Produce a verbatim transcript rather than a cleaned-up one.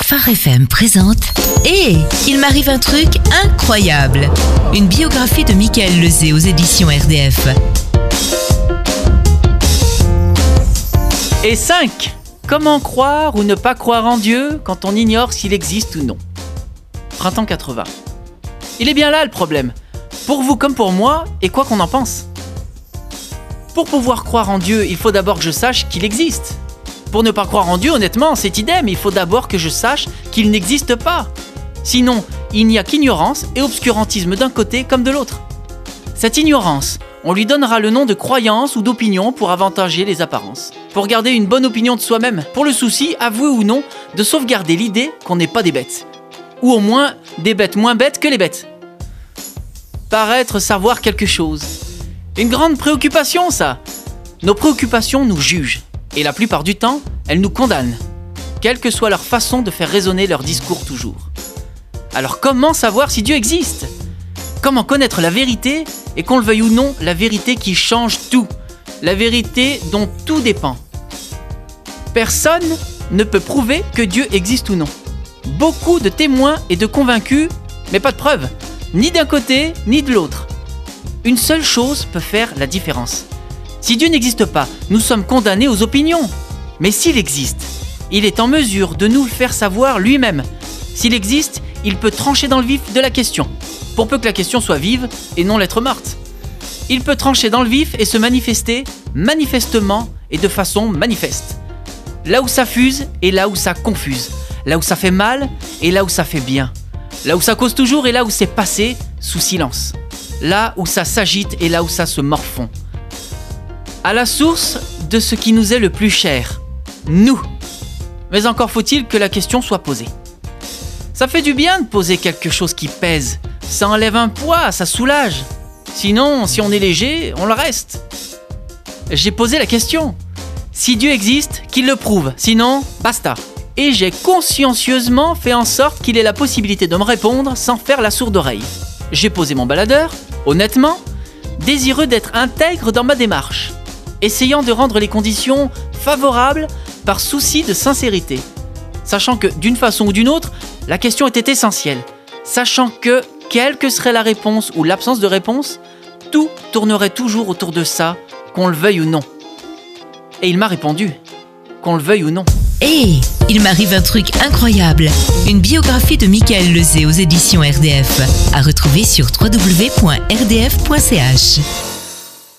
Phare F M présente « Hé, il m'arrive un truc incroyable !» Une biographie de Michael Lezé aux éditions R D F. Et cinq. Comment croire ou ne pas croire en Dieu quand on ignore s'il existe ou non? Printemps quatre-vingts. Il est bien là le problème, pour vous comme pour moi, et quoi qu'on en pense. Pour pouvoir croire en Dieu, il faut d'abord que je sache qu'il existe. Pour ne pas croire en Dieu, honnêtement, c'est idem, il faut d'abord que je sache qu'il n'existe pas. Sinon, il n'y a qu'ignorance et obscurantisme d'un côté comme de l'autre. Cette ignorance, on lui donnera le nom de croyance ou d'opinion pour avantager les apparences. Pour garder une bonne opinion de soi-même, pour le souci, avoué ou non, de sauvegarder l'idée qu'on n'est pas des bêtes. Ou au moins, des bêtes moins bêtes que les bêtes. Paraître savoir quelque chose. Une grande préoccupation, ça. Nos préoccupations nous jugent. Et la plupart du temps, elles nous condamnent. Quelle que soit leur façon de faire résonner leur discours toujours. Alors comment savoir si Dieu existe ? Comment connaître la vérité, et qu'on le veuille ou non, la vérité qui change tout, la vérité dont tout dépend. Personne ne peut prouver que Dieu existe ou non. Beaucoup de témoins et de convaincus, mais pas de preuves, ni d'un côté ni de l'autre. Une seule chose peut faire la différence. Si Dieu n'existe pas, nous sommes condamnés aux opinions. Mais s'il existe, il est en mesure de nous le faire savoir lui-même. S'il existe, il peut trancher dans le vif de la question, pour peu que la question soit vive et non lettre morte. Il peut trancher dans le vif et se manifester manifestement et de façon manifeste. Là où ça fuse et là où ça confuse. Là où ça fait mal et là où ça fait bien. Là où ça cause toujours et là où c'est passé sous silence. Là où ça s'agite et là où ça se morfond. À la source de ce qui nous est le plus cher, nous. Mais encore faut-il que la question soit posée. Ça fait du bien de poser quelque chose qui pèse. Ça enlève un poids, ça soulage. Sinon, si on est léger, on le reste. J'ai posé la question. Si Dieu existe, qu'il le prouve. Sinon, basta. Et j'ai consciencieusement fait en sorte qu'il ait la possibilité de me répondre sans faire la sourde oreille. J'ai posé mon baladeur, honnêtement, désireux d'être intègre dans ma démarche, essayant de rendre les conditions favorables par souci de sincérité, sachant que, d'une façon ou d'une autre, la question était essentielle, sachant que, quelle que serait la réponse ou l'absence de réponse, tout tournerait toujours autour de ça, qu'on le veuille ou non. Et il m'a répondu, qu'on le veuille ou non. Hé, il m'arrive un truc incroyable. Une biographie de Michael Lezé aux éditions R D F. À retrouver sur w w w point r d f point c h.